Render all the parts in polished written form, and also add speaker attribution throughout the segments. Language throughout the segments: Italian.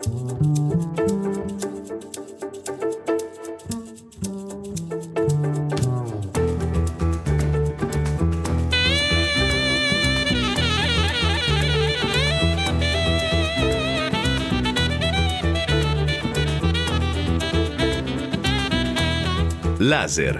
Speaker 1: Laser.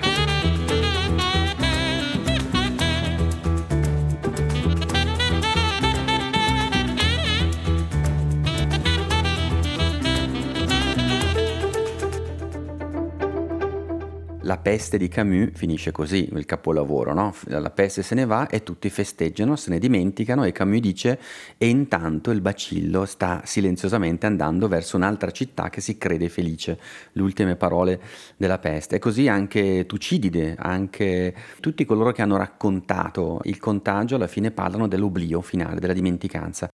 Speaker 2: La peste di Camus finisce così, il capolavoro, no? La peste se ne va e tutti festeggiano, se ne dimenticano e Camus dice: e intanto il bacillo sta silenziosamente andando verso un'altra città che si crede felice. Le ultime parole della peste. E così anche Tucidide, anche tutti coloro che hanno raccontato il contagio alla fine parlano dell'oblio finale, della dimenticanza.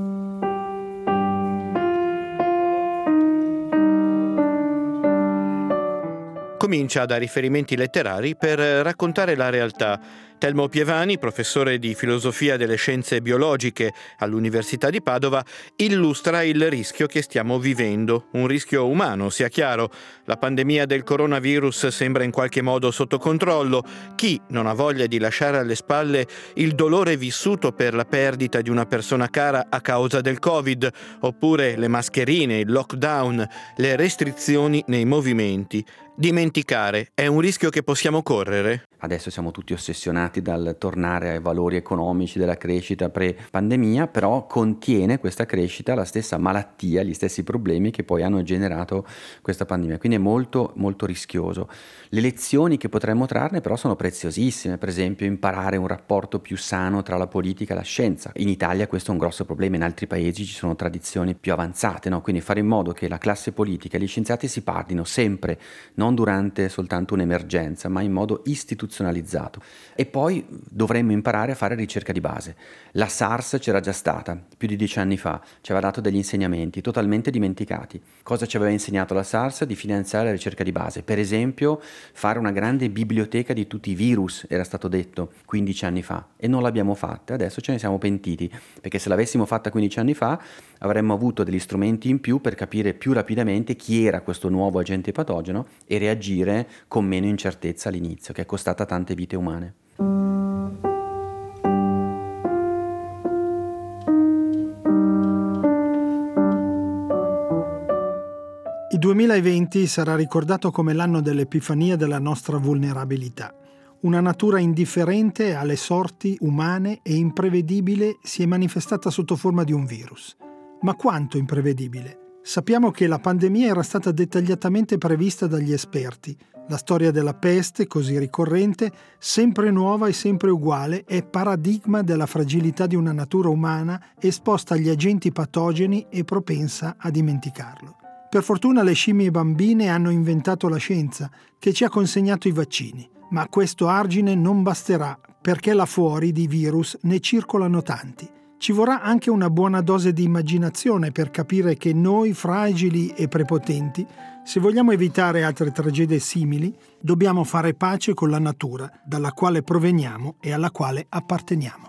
Speaker 3: Comincia da riferimenti letterari per raccontare la realtà. Telmo Pievani, professore di filosofia delle scienze biologiche all'Università di Padova, illustra il rischio che stiamo vivendo, un rischio umano, sia chiaro. La pandemia del coronavirus sembra in qualche modo sotto controllo. Chi non ha voglia di lasciare alle spalle il dolore vissuto per la perdita di una persona cara a causa del Covid, oppure le mascherine, il lockdown, le restrizioni nei movimenti? Dimenticare è un rischio che possiamo correre?
Speaker 2: Adesso siamo tutti ossessionati dal tornare ai valori economici della crescita pre-pandemia, però contiene questa crescita la stessa malattia, gli stessi problemi che poi hanno generato questa pandemia, quindi è molto molto rischioso. Le lezioni che potremmo trarne però sono preziosissime, per esempio imparare un rapporto più sano tra la politica e la scienza. In Italia questo è un grosso problema, in altri paesi ci sono tradizioni più avanzate, no? Quindi fare in modo che la classe politica e gli scienziati si parlino sempre, non durante soltanto un'emergenza, ma in modo istituzionalizzato. E poi dovremmo imparare a fare ricerca di base. La SARS c'era già stata più di 10 anni fa, ci aveva dato degli insegnamenti totalmente dimenticati. Cosa ci aveva insegnato la SARS? Di finanziare la ricerca di base. Per esempio, fare una grande biblioteca di tutti i virus, era stato detto 15 anni fa, e non l'abbiamo fatta. Adesso ce ne siamo pentiti, perché se l'avessimo fatta 15 anni fa avremmo avuto degli strumenti in più per capire più rapidamente chi era questo nuovo agente patogeno e reagire con meno incertezza all'inizio, che è costata tante vite umane.
Speaker 4: Il 2020 sarà ricordato come l'anno dell'epifania della nostra vulnerabilità. Una natura indifferente alle sorti umane e imprevedibile si è manifestata sotto forma di un virus. Ma quanto imprevedibile? Sappiamo che la pandemia era stata dettagliatamente prevista dagli esperti. La storia della peste, così ricorrente, sempre nuova e sempre uguale, è paradigma della fragilità di una natura umana esposta agli agenti patogeni e propensa a dimenticarlo. Per fortuna le scimmie bambine hanno inventato la scienza, che ci ha consegnato i vaccini. Ma questo argine non basterà, perché là fuori di virus ne circolano tanti. Ci vorrà anche una buona dose di immaginazione per capire che noi, fragili e prepotenti, se vogliamo evitare altre tragedie simili, dobbiamo fare pace con la natura, dalla quale proveniamo e alla quale apparteniamo.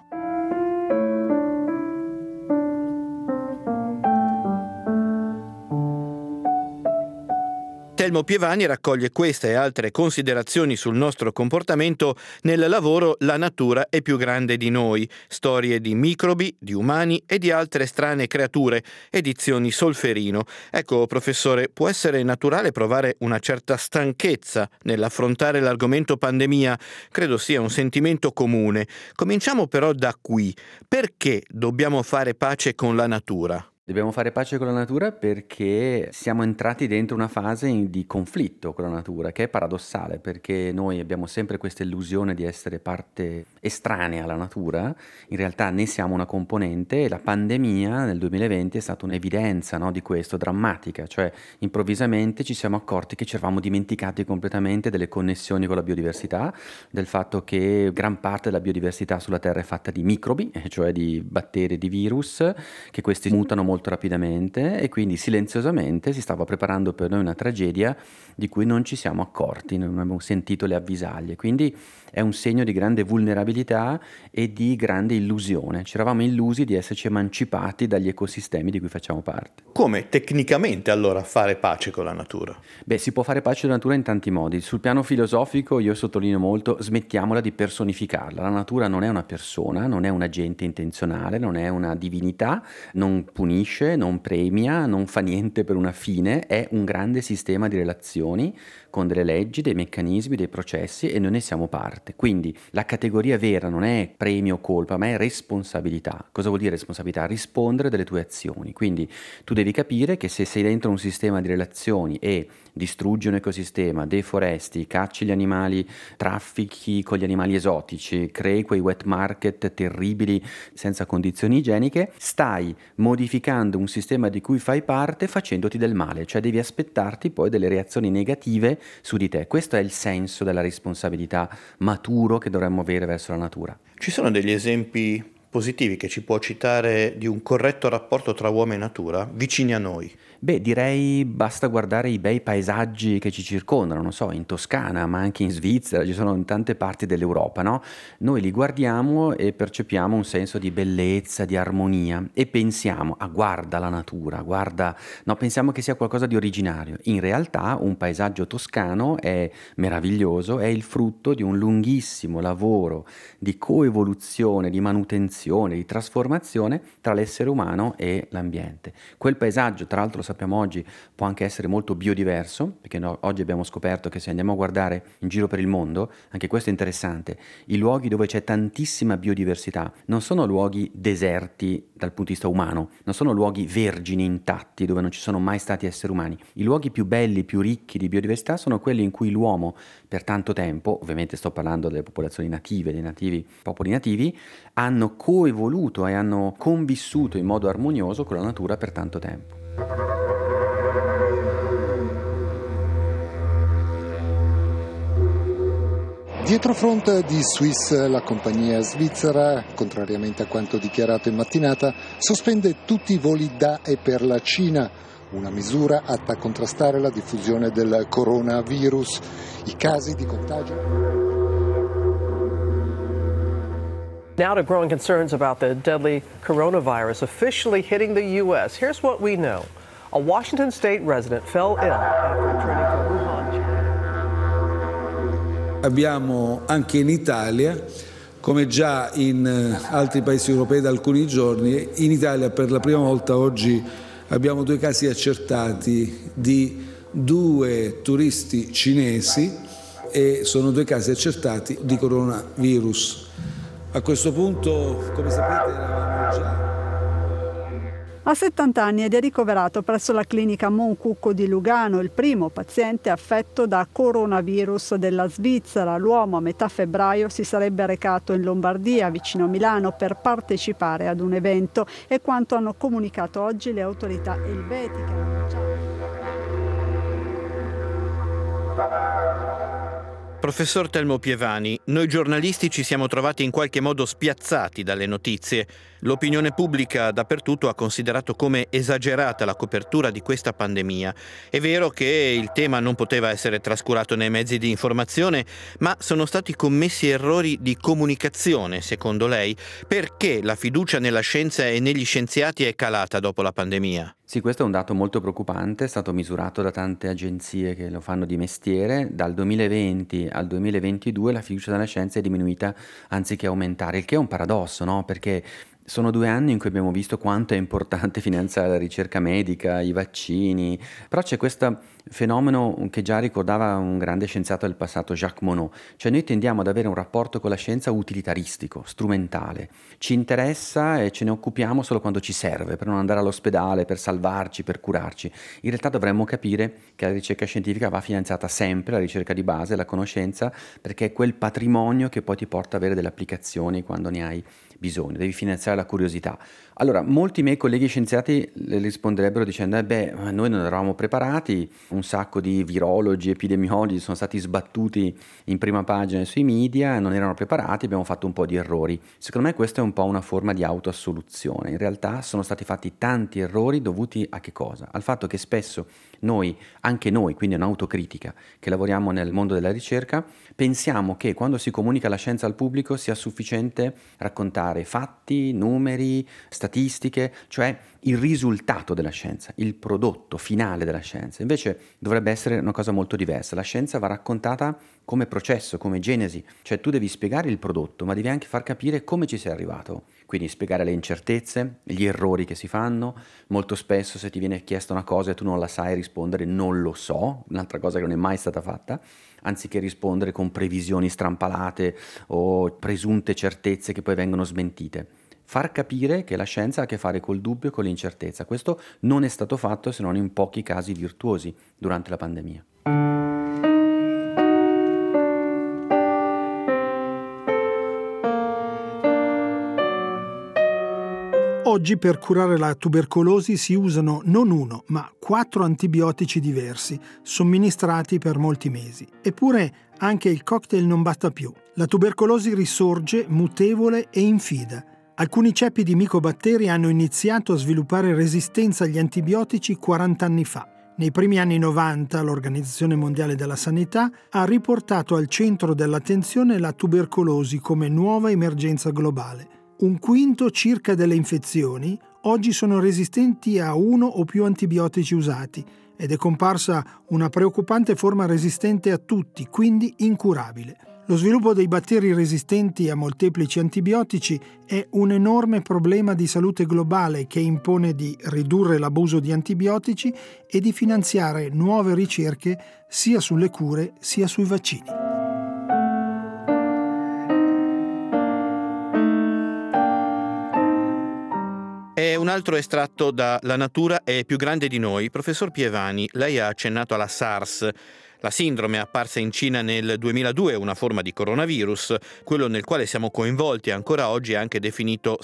Speaker 3: Telmo Pievani raccoglie queste e altre considerazioni sul nostro comportamento nel lavoro La natura è più grande di noi, storie di microbi, di umani e di altre strane creature, edizioni Solferino. Ecco, professore, può essere naturale provare una certa stanchezza nell'affrontare l'argomento pandemia, credo sia un sentimento comune. Cominciamo però da qui. Perché dobbiamo fare pace con la natura?
Speaker 2: Dobbiamo fare pace con la natura perché siamo entrati dentro una fase di conflitto con la natura, che è paradossale, perché noi abbiamo sempre questa illusione di essere parte estranea alla natura, in realtà ne siamo una componente, e la pandemia nel 2020 è stata un'evidenza, no, di questo, drammatica, cioè improvvisamente ci siamo accorti che ci eravamo dimenticati completamente delle connessioni con la biodiversità, del fatto che gran parte della biodiversità sulla Terra è fatta di microbi, cioè di batteri, di virus, che questi mutano molto rapidamente, e quindi silenziosamente si stava preparando per noi una tragedia di cui non ci siamo accorti, non abbiamo sentito le avvisaglie. Quindi è un segno di grande vulnerabilità vulnerabilità e di grande illusione. Ci eravamo illusi di esserci emancipati dagli ecosistemi di cui facciamo parte.
Speaker 3: Come tecnicamente allora fare pace con la natura?
Speaker 2: Beh, si può fare pace con la natura in tanti modi. Sul piano filosofico io sottolineo molto, smettiamola di personificarla. La natura non è una persona, non è un agente intenzionale, non è una divinità, non punisce, non premia, non fa niente per una fine, è un grande sistema di relazioni con delle leggi, dei meccanismi, dei processi e noi ne siamo parte. Quindi la categoria vera non è premio o colpa, ma è responsabilità. Cosa vuol dire responsabilità? Rispondere delle tue azioni. Quindi tu devi capire che se sei dentro un sistema di relazioni e distruggi un ecosistema, deforesti, cacci gli animali, traffichi con gli animali esotici, crei quei wet market terribili senza condizioni igieniche, stai modificando un sistema di cui fai parte facendoti del male, cioè devi aspettarti poi delle reazioni negative su di te. Questo è il senso della responsabilità maturo che dovremmo avere verso la natura.
Speaker 3: Ci sono degli esempi positivi che ci può citare di un corretto rapporto tra uomo e natura vicini a noi?
Speaker 2: Beh, direi basta guardare i bei paesaggi che ci circondano, non so, in Toscana, ma anche in Svizzera, ci sono in tante parti dell'Europa, no? Noi li guardiamo e percepiamo un senso di bellezza, di armonia e pensiamo, guarda la natura, guarda, no, pensiamo che sia qualcosa di originario. In realtà un paesaggio toscano è meraviglioso, è il frutto di un lunghissimo lavoro di coevoluzione, di manutenzione, di trasformazione tra l'essere umano e l'ambiente. Quel paesaggio, tra l'altro, sappiamo oggi, può anche essere molto biodiverso, perché oggi abbiamo scoperto che se andiamo a guardare in giro per il mondo, anche questo è interessante, i luoghi dove c'è tantissima biodiversità non sono luoghi deserti dal punto di vista umano, non sono luoghi vergini, intatti, dove non ci sono mai stati esseri umani. I luoghi più belli, più ricchi di biodiversità sono quelli in cui l'uomo per tanto tempo, ovviamente sto parlando delle popolazioni native, dei nativi, popoli nativi, hanno coevoluto e hanno convissuto in modo armonioso con la natura per tanto tempo.
Speaker 1: Dietrofront di Swiss, la compagnia svizzera, contrariamente a quanto dichiarato in mattinata, sospende tutti i voli da e per la Cina, una misura atta a contrastare la diffusione del coronavirus. I casi di contagio.
Speaker 5: Now to growing concerns about the deadly coronavirus officially hitting the U.S. Here's what we know. A Washington state resident fell ill after returning to Wuhan, China.
Speaker 6: Abbiamo anche in Italia, come già in altri paesi europei da alcuni giorni, in Italia per la prima volta oggi abbiamo 2 casi accertati di 2 turisti cinesi e sono 2 casi accertati di coronavirus. A questo punto, come sapete, eravamo già...
Speaker 7: Ha 70 anni ed è ricoverato presso la clinica Moncucco di Lugano, il primo paziente affetto da coronavirus della Svizzera. L'uomo a metà febbraio si sarebbe recato in Lombardia, vicino a Milano, per partecipare ad un evento. È quanto hanno comunicato oggi le autorità elvetiche.
Speaker 3: Professor Telmo Pievani, noi giornalisti ci siamo trovati in qualche modo spiazzati dalle notizie. L'opinione pubblica dappertutto ha considerato come esagerata la copertura di questa pandemia. È vero che il tema non poteva essere trascurato nei mezzi di informazione, ma sono stati commessi errori di comunicazione, secondo lei? Perché la fiducia nella scienza e negli scienziati è calata dopo la pandemia?
Speaker 2: Sì, questo è un dato molto preoccupante, è stato misurato da tante agenzie che lo fanno di mestiere. Dal 2020 al 2022 la fiducia nella scienza è diminuita anziché aumentare, il che è un paradosso, no? Perché sono 2 anni in cui abbiamo visto quanto è importante finanziare la ricerca medica, i vaccini, però c'è questo fenomeno che già ricordava un grande scienziato del passato, Jacques Monod, cioè noi tendiamo ad avere un rapporto con la scienza utilitaristico, strumentale, ci interessa e ce ne occupiamo solo quando ci serve, per non andare all'ospedale, per salvarci, per curarci. In realtà dovremmo capire che la ricerca scientifica va finanziata sempre, la ricerca di base, la conoscenza, perché è quel patrimonio che poi ti porta ad avere delle applicazioni quando ne hai bisogno, devi finanziare la curiosità. Allora, molti miei colleghi scienziati le risponderebbero dicendo noi non eravamo preparati, un sacco di virologi, epidemiologi sono stati sbattuti in prima pagina sui media, non erano preparati, abbiamo fatto un po' di errori. Secondo me questa è un po' una forma di autoassoluzione. In realtà sono stati fatti tanti errori dovuti a che cosa? Al fatto che spesso anche noi, quindi è un'autocritica, che lavoriamo nel mondo della ricerca, pensiamo che quando si comunica la scienza al pubblico sia sufficiente raccontare fatti, numeri, statistiche, cioè il risultato della scienza, il prodotto finale della scienza. Invece dovrebbe essere una cosa molto diversa. La scienza va raccontata come processo, come genesi, cioè tu devi spiegare il prodotto, ma devi anche far capire come ci sei arrivato. Quindi spiegare le incertezze, gli errori che si fanno. Molto spesso se ti viene chiesta una cosa e tu non la sai rispondere non lo so, un'altra cosa che non è mai stata fatta, anziché rispondere con previsioni strampalate o presunte certezze che poi vengono smentite. Far capire che la scienza ha a che fare col dubbio e con l'incertezza. Questo non è stato fatto se non in pochi casi virtuosi durante la pandemia.
Speaker 4: Oggi per curare la tubercolosi si usano non 1, ma 4 antibiotici diversi, somministrati per molti mesi. Eppure anche il cocktail non basta più. La tubercolosi risorge mutevole e infida. Alcuni ceppi di micobatteri hanno iniziato a sviluppare resistenza agli antibiotici 40 anni fa. Nei primi anni 90 l'Organizzazione Mondiale della Sanità ha riportato al centro dell'attenzione la tubercolosi come nuova emergenza globale. 1/5 circa delle infezioni oggi sono resistenti a 1 o più antibiotici usati ed è comparsa una preoccupante forma resistente a tutti, quindi incurabile. Lo sviluppo dei batteri resistenti a molteplici antibiotici è un enorme problema di salute globale che impone di ridurre l'abuso di antibiotici e di finanziare nuove ricerche sia sulle cure sia sui vaccini.
Speaker 3: E un altro estratto da La natura è più grande di noi. Professor Pievani, lei ha accennato alla SARS. La sindrome è apparsa in Cina nel 2002, una forma di coronavirus. Quello nel quale siamo coinvolti ancora oggi è anche definito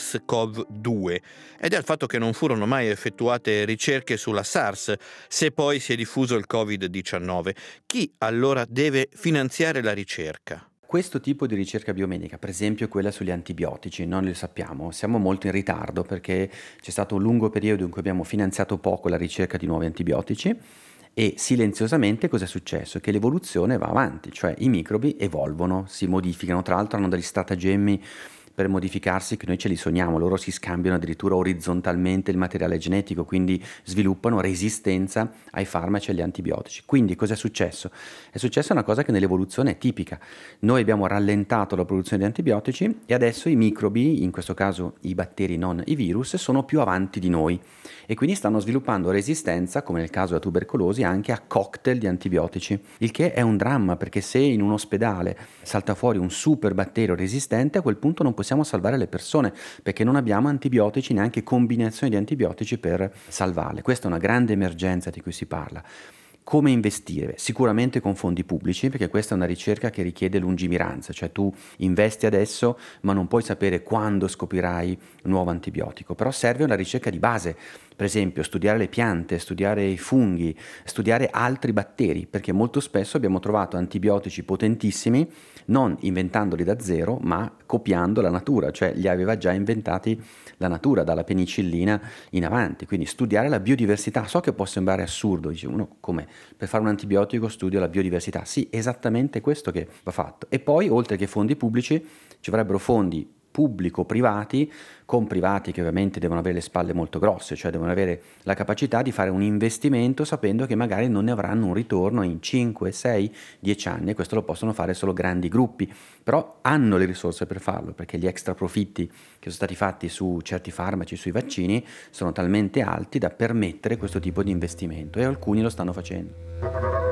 Speaker 3: SARS-CoV-2 ed è il fatto che non furono mai effettuate ricerche sulla SARS, se poi si è diffuso il Covid-19. Chi allora deve finanziare la ricerca?
Speaker 2: Questo tipo di ricerca biomedica, per esempio quella sugli antibiotici, non lo sappiamo, siamo molto in ritardo perché c'è stato un lungo periodo in cui abbiamo finanziato poco la ricerca di nuovi antibiotici e silenziosamente cosa è successo? Che l'evoluzione va avanti, cioè i microbi evolvono, si modificano, tra l'altro hanno degli stratagemmi per modificarsi che noi ce li sogniamo, loro si scambiano addirittura orizzontalmente il materiale genetico, quindi sviluppano resistenza ai farmaci e agli antibiotici. Quindi cosa è successo? È successa una cosa che nell'evoluzione è tipica. Noi abbiamo rallentato la produzione di antibiotici e adesso i microbi, in questo caso i batteri non i virus, sono più avanti di noi e quindi stanno sviluppando resistenza, come nel caso della tubercolosi, anche a cocktail di antibiotici, il che è un dramma perché se in un ospedale salta fuori un super batterio resistente, a quel punto non possiamo salvare le persone perché non abbiamo antibiotici, neanche combinazioni di antibiotici per salvarle. Questa è una grande emergenza di cui si parla. Come investire? Sicuramente con fondi pubblici, perché questa è una ricerca che richiede lungimiranza, cioè tu investi adesso ma non puoi sapere quando scoprirai un nuovo antibiotico, però serve una ricerca di base, per esempio studiare le piante, studiare i funghi, studiare altri batteri, perché molto spesso abbiamo trovato antibiotici potentissimi non inventandoli da zero ma copiando la natura, cioè li aveva già inventati la natura dalla penicillina in avanti, quindi studiare la biodiversità. So che può sembrare assurdo, dice uno come per fare un antibiotico studio la biodiversità, sì, esattamente questo che va fatto. E poi oltre che fondi pubblici ci vorrebbero fondi pubblico-privati, con privati che ovviamente devono avere le spalle molto grosse, cioè devono avere la capacità di fare un investimento sapendo che magari non ne avranno un ritorno in 5, 6, 10 anni, e questo lo possono fare solo grandi gruppi, però hanno le risorse per farlo perché gli extra profitti che sono stati fatti su certi farmaci, sui vaccini, sono talmente alti da permettere questo tipo di investimento e alcuni lo stanno facendo.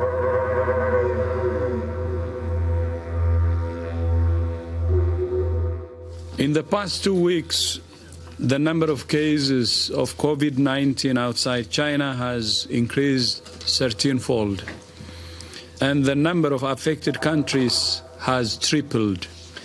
Speaker 8: In the past 2 weeks, the number of cases of COVID-19 outside China has increased 13-fold, and the number of affected countries has tripled.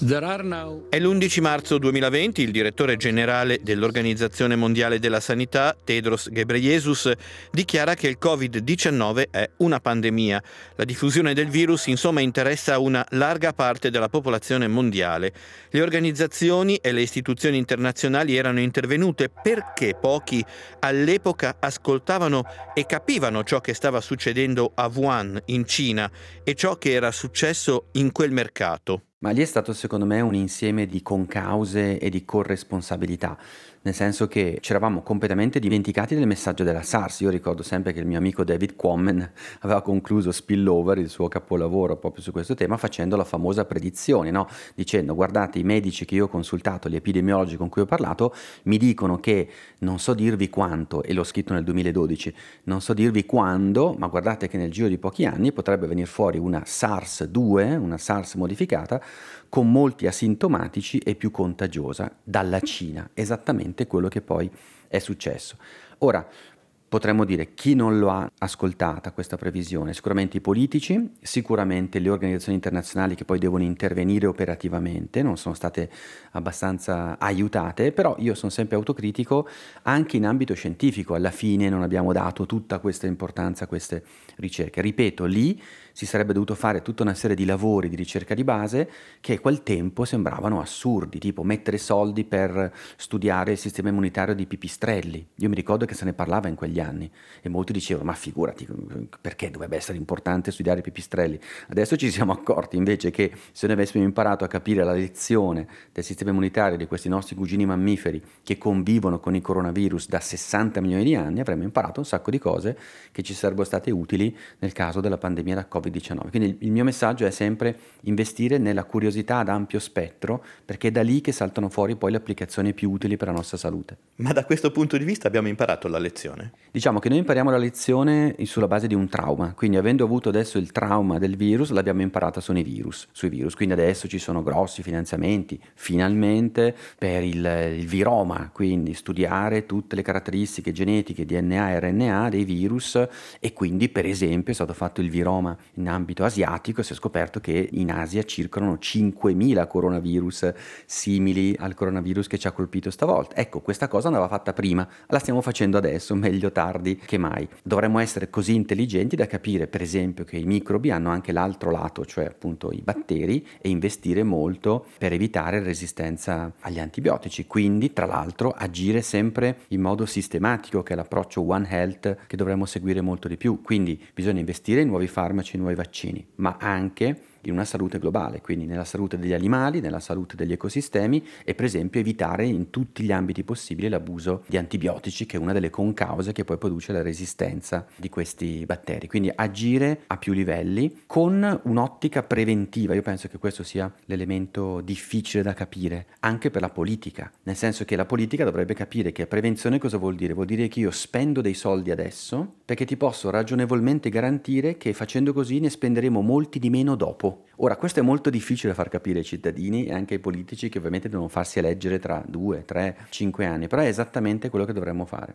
Speaker 3: È l'11 marzo 2020, il direttore generale dell'Organizzazione Mondiale della Sanità, Tedros Ghebreyesus, dichiara che il Covid-19 è una pandemia. La diffusione del virus, insomma, interessa una larga parte della popolazione mondiale. Le organizzazioni e le istituzioni internazionali erano intervenute perché pochi all'epoca ascoltavano e capivano ciò che stava succedendo a Wuhan, in Cina, e ciò che era successo in quel mercato.
Speaker 2: Ma lì è stato secondo me un insieme di concause e di corresponsabilità, nel senso che ci eravamo completamente dimenticati del messaggio della SARS. Io ricordo sempre che il mio amico David Quammen aveva concluso Spillover, il suo capolavoro proprio su questo tema, facendo la famosa predizione, no? Dicendo: guardate, i medici che io ho consultato, gli epidemiologi con cui ho parlato, mi dicono che non so dirvi quanto, e l'ho scritto nel 2012, non so dirvi quando, ma guardate che nel giro di pochi anni potrebbe venire fuori una SARS-2, una SARS modificata, con molti asintomatici e più contagiosa dalla Cina, esattamente quello che poi è successo. Ora, potremmo dire chi non lo ha ascoltata questa previsione? Sicuramente i politici, sicuramente le organizzazioni internazionali che poi devono intervenire operativamente, non sono state abbastanza aiutate, però io sono sempre autocritico anche in ambito scientifico. Alla fine non abbiamo dato tutta questa importanza a queste ricerche. Ripeto, lì si sarebbe dovuto fare tutta una serie di lavori di ricerca di base che a quel tempo sembravano assurdi, tipo mettere soldi per studiare il sistema immunitario di pipistrelli. Io mi ricordo che se ne parlava in quegli anni e molti dicevano: ma figurati, perché dovrebbe essere importante studiare i pipistrelli? Adesso ci siamo accorti invece che se noi avessimo imparato a capire la lezione del sistema immunitario di questi nostri cugini mammiferi che convivono con il coronavirus da 60 milioni di anni, avremmo imparato un sacco di cose che ci sarebbero state utili nel caso della pandemia da Covid-19. Quindi il mio messaggio è sempre investire nella curiosità ad ampio spettro, perché è da lì che saltano fuori poi le applicazioni più utili per la nostra salute.
Speaker 3: Ma da questo punto di vista abbiamo imparato la lezione?
Speaker 2: Diciamo che noi impariamo la lezione sulla base di un trauma, quindi avendo avuto adesso il trauma del virus l'abbiamo imparata sui virus, quindi adesso ci sono grossi finanziamenti finalmente per il viroma, quindi studiare tutte le caratteristiche genetiche DNA e RNA dei virus, e quindi per esempio è stato fatto il viroma in ambito asiatico e si è scoperto che in Asia circolano 5.000 coronavirus simili al coronavirus che ci ha colpito stavolta. Ecco, questa cosa andava fatta prima, la stiamo facendo adesso, meglio tardi che mai. Dovremmo essere così intelligenti da capire per esempio che i microbi hanno anche l'altro lato, cioè appunto i batteri, e investire molto per evitare resistenza agli antibiotici, quindi tra l'altro agire sempre in modo sistematico, che è l'approccio One Health che dovremmo seguire molto di più. Quindi bisogna investire in nuovi farmaci, nuovi vaccini, ma anche in una salute globale, quindi nella salute degli animali, nella salute degli ecosistemi, e per esempio evitare in tutti gli ambiti possibili l'abuso di antibiotici, che è una delle concause che poi produce la resistenza di questi batteri. Quindi agire a più livelli con un'ottica preventiva. Io penso che questo sia l'elemento difficile da capire anche per la politica, nel senso che la politica dovrebbe capire che prevenzione cosa vuol dire? Vuol dire che io spendo dei soldi adesso perché ti posso ragionevolmente garantire che facendo così ne spenderemo molti di meno dopo. Ora, questo è molto difficile da far capire ai cittadini e anche ai politici, che ovviamente devono farsi eleggere tra 2, 3, 5 anni, però è esattamente quello che dovremmo fare.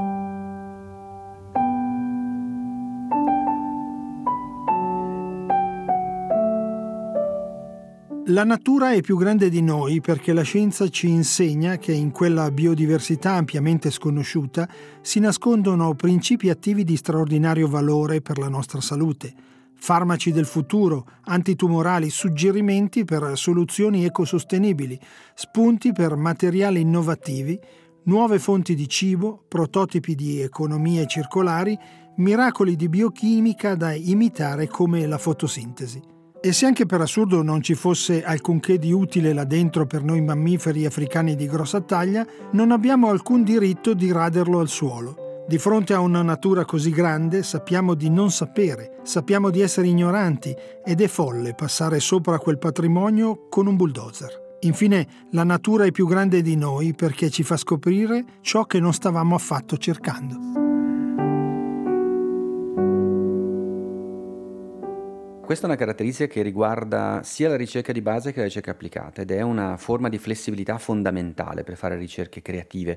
Speaker 4: La natura è più grande di noi perché la scienza ci insegna che in quella biodiversità ampiamente sconosciuta si nascondono principi attivi di straordinario valore per la nostra salute. Farmaci del futuro, antitumorali, suggerimenti per soluzioni ecosostenibili, spunti per materiali innovativi, nuove fonti di cibo, prototipi di economie circolari, miracoli di biochimica da imitare come la fotosintesi. E se anche per assurdo non ci fosse alcunché di utile là dentro per noi mammiferi africani di grossa taglia, non abbiamo alcun diritto di raderlo al suolo. Di fronte a una natura così grande sappiamo di non sapere, sappiamo di essere ignoranti, ed è folle passare sopra quel patrimonio con un bulldozer. Infine, la natura è più grande di noi perché ci fa scoprire ciò che non stavamo affatto cercando.
Speaker 2: Questa è una caratteristica che riguarda sia la ricerca di base che la ricerca applicata, ed è una forma di flessibilità fondamentale per fare ricerche creative.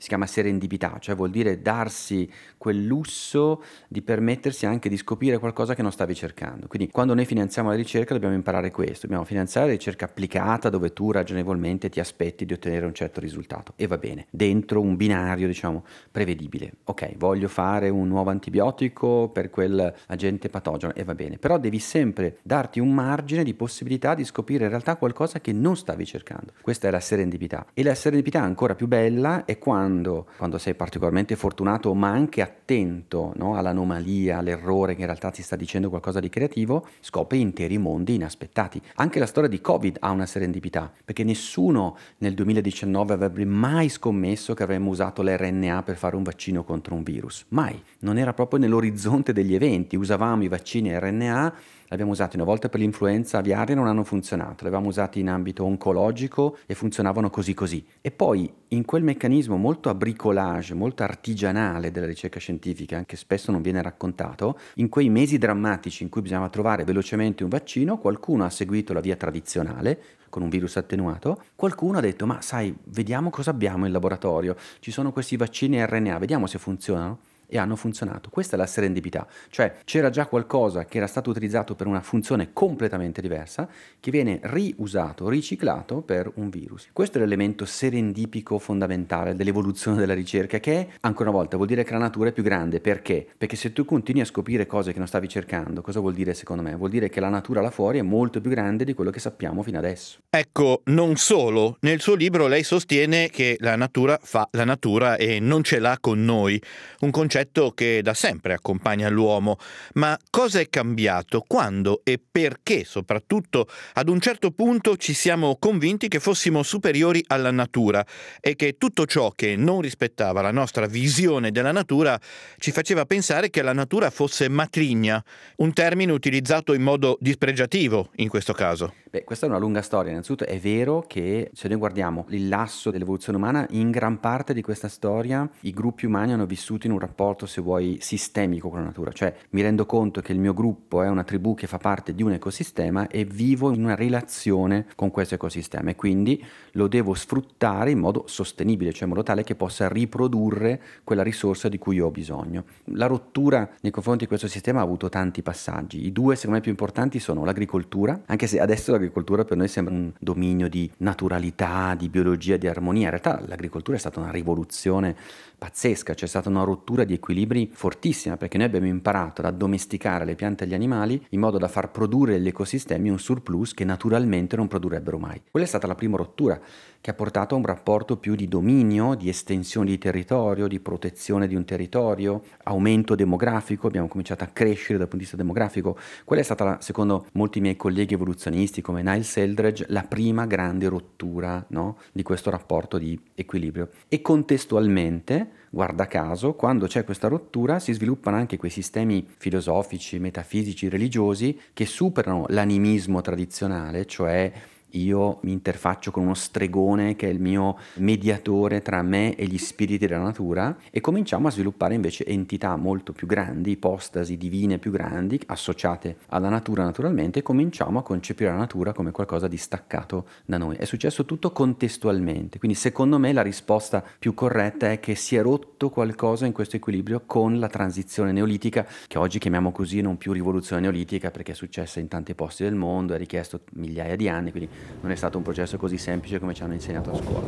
Speaker 2: si chiama serendipità, cioè vuol dire darsi quel lusso di permettersi anche di scoprire qualcosa che non stavi cercando. Quindi quando noi finanziamo la ricerca dobbiamo imparare questo, dobbiamo finanziare la ricerca applicata dove tu ragionevolmente ti aspetti di ottenere un certo risultato e va bene, dentro un binario diciamo prevedibile. Ok, voglio fare un nuovo antibiotico per quel agente patogeno e va bene, però devi sempre darti un margine di possibilità di scoprire in realtà qualcosa che non stavi cercando. Questa è la serendipità, e la serendipità ancora più bella è quando sei particolarmente fortunato ma anche attento, no, all'anomalia, all'errore che in realtà ti sta dicendo qualcosa di creativo, scopri interi mondi inaspettati. Anche la storia di Covid ha una serendipità, perché nessuno nel 2019 avrebbe mai scommesso che avremmo usato l'RNA per fare un vaccino contro un virus. Mai. Non era proprio nell'orizzonte degli eventi. Usavamo i vaccini RNA, l'abbiamo usati una volta per l'influenza aviaria e non hanno funzionato, li avevamo usati in ambito oncologico e funzionavano così. E poi in quel meccanismo molto a bricolage, molto artigianale della ricerca scientifica, che spesso non viene raccontato, in quei mesi drammatici in cui bisognava trovare velocemente un vaccino, qualcuno ha seguito la via tradizionale, con un virus attenuato, qualcuno ha detto ma sai, vediamo cosa abbiamo in laboratorio, ci sono questi vaccini RNA, vediamo se funzionano. E hanno funzionato. Questa è la serendipità, cioè c'era già qualcosa che era stato utilizzato per una funzione completamente diversa che viene riusato, riciclato per un virus. Questo è l'elemento serendipico fondamentale dell'evoluzione della ricerca, che ancora una volta vuol dire che la natura è più grande. Perché? Perché se tu continui a scoprire cose che non stavi cercando, cosa vuol dire secondo me? Vuol dire che la natura là fuori è molto più grande di quello che sappiamo fino adesso.
Speaker 3: Ecco, non solo. Nel suo libro lei sostiene che la natura fa la natura e non ce l'ha con noi. Un concetto che da sempre accompagna l'uomo. Ma cosa è cambiato? Quando e perché, soprattutto, ad un certo punto ci siamo convinti che fossimo superiori alla natura e che tutto ciò che non rispettava la nostra visione della natura ci faceva pensare che la natura fosse matrigna, un termine utilizzato in modo dispregiativo in questo caso?
Speaker 2: Beh, questa è una lunga storia. Innanzitutto è vero che se noi guardiamo il lasso dell'evoluzione umana, in gran parte di questa storia i gruppi umani hanno vissuto in un rapporto, se vuoi, sistemico con la natura. Cioè mi rendo conto che il mio gruppo è una tribù che fa parte di un ecosistema e vivo in una relazione con questo ecosistema e quindi lo devo sfruttare in modo sostenibile, cioè in modo tale che possa riprodurre quella risorsa di cui io ho bisogno. La rottura nei confronti di questo sistema ha avuto tanti passaggi. I due secondo me più importanti sono l'agricoltura, anche se adesso l'agricoltura per noi sembra un dominio di naturalità, di biologia, di armonia. In realtà l'agricoltura è stata una rivoluzione pazzesca, c'è stata una rottura di equilibri fortissima, perché noi abbiamo imparato ad addomesticare le piante e gli animali in modo da far produrre agli ecosistemi un surplus che naturalmente non produrrebbero mai. Quella è stata la prima rottura, che ha portato a un rapporto più di dominio, di estensione di territorio, di protezione di un territorio, aumento demografico, abbiamo cominciato a crescere dal punto di vista demografico. Quella è stata, secondo molti miei colleghi evoluzionisti come Niles Eldredge, la prima grande rottura, no, di questo rapporto di equilibrio. E contestualmente, guarda caso, quando c'è questa rottura si sviluppano anche quei sistemi filosofici, metafisici, religiosi che superano l'animismo tradizionale, cioè io mi interfaccio con uno stregone che è il mio mediatore tra me e gli spiriti della natura, e cominciamo a sviluppare invece entità molto più grandi, ipostasi divine più grandi associate alla natura naturalmente, e cominciamo a concepire la natura come qualcosa di staccato da noi. È successo tutto contestualmente, quindi secondo me la risposta più corretta è che si è rotto qualcosa in questo equilibrio con la transizione neolitica, che oggi chiamiamo così, non più rivoluzione neolitica perché è successa in tanti posti del mondo, ha richiesto migliaia di anni, quindi non è stato un processo così semplice come ci hanno insegnato a scuola.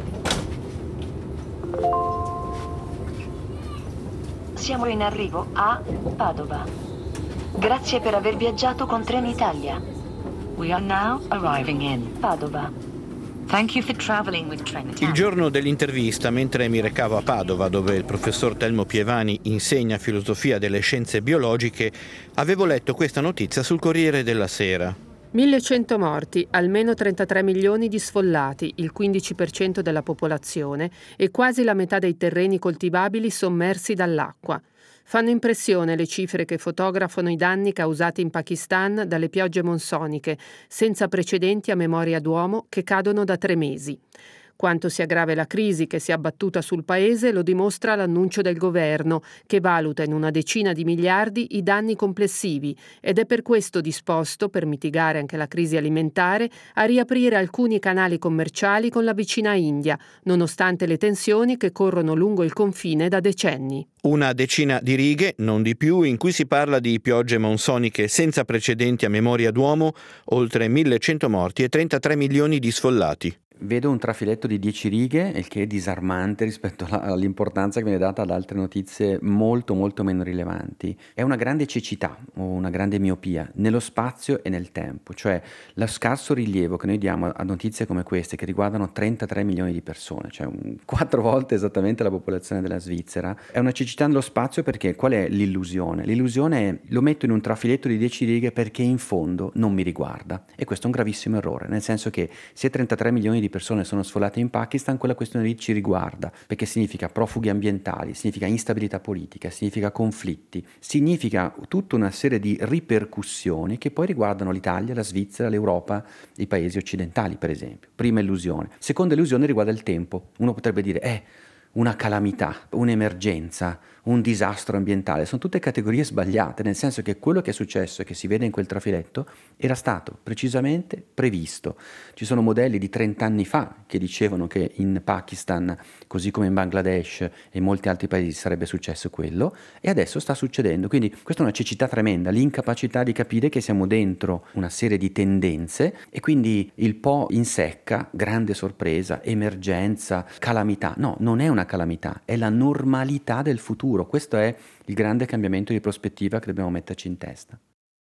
Speaker 9: Siamo in arrivo a Padova. Grazie per aver viaggiato con Trenitalia. We are now arriving in Padova. Thank you for traveling with Trenitalia.
Speaker 3: Il giorno dell'intervista, mentre mi recavo a Padova, dove il professor Telmo Pievani insegna filosofia delle scienze biologiche, avevo letto questa notizia sul Corriere della Sera.
Speaker 10: 1100 morti, almeno 33 milioni di sfollati, il 15% della popolazione e quasi la metà dei terreni coltivabili sommersi dall'acqua. Fanno impressione le cifre che fotografano i danni causati in Pakistan dalle piogge monsoniche, senza precedenti a memoria d'uomo, che cadono da 3 mesi. Quanto sia grave la crisi che si è abbattuta sul paese lo dimostra l'annuncio del governo, che valuta in una decina di miliardi i danni complessivi ed è per questo disposto, per mitigare anche la crisi alimentare, a riaprire alcuni canali commerciali con la vicina India, nonostante le tensioni che corrono lungo il confine da decenni.
Speaker 3: Una decina di righe, non di più, in cui si parla di piogge monsoniche senza precedenti a memoria d'uomo, oltre 1.100 morti e 33 milioni di sfollati.
Speaker 2: Vedo un trafiletto di 10 righe, il che è disarmante rispetto all'importanza che viene data ad altre notizie molto meno rilevanti. È una grande cecità o una grande miopia nello spazio e nel tempo, cioè lo scarso rilievo che noi diamo a notizie come queste che riguardano 33 milioni di persone, cioè 4 volte esattamente la popolazione della Svizzera. È una cecità nello spazio perché qual è l'illusione? L'illusione è lo metto in un trafiletto di 10 righe perché in fondo non mi riguarda, e questo è un gravissimo errore, nel senso che se 33 milioni di persone sono sfollate in Pakistan, quella questione lì ci riguarda, perché significa profughi ambientali, significa instabilità politica, significa conflitti, significa tutta una serie di ripercussioni che poi riguardano l'Italia, la Svizzera, l'Europa, i paesi occidentali per esempio. Prima illusione. Seconda illusione riguarda il tempo. Uno potrebbe dire una calamità, un'emergenza, un disastro ambientale, sono tutte categorie sbagliate, nel senso che quello che è successo e che si vede in quel trafiletto era stato precisamente previsto. Ci sono modelli di 30 anni fa che dicevano che in Pakistan, così come in Bangladesh e in molti altri paesi, sarebbe successo quello, e adesso sta succedendo. Quindi questa è una cecità tremenda, l'incapacità di capire che siamo dentro una serie di tendenze e quindi il po' in secca, grande sorpresa, emergenza, calamità. No, non è una calamità, è la normalità del futuro. Questo è il grande cambiamento di prospettiva che dobbiamo metterci in testa.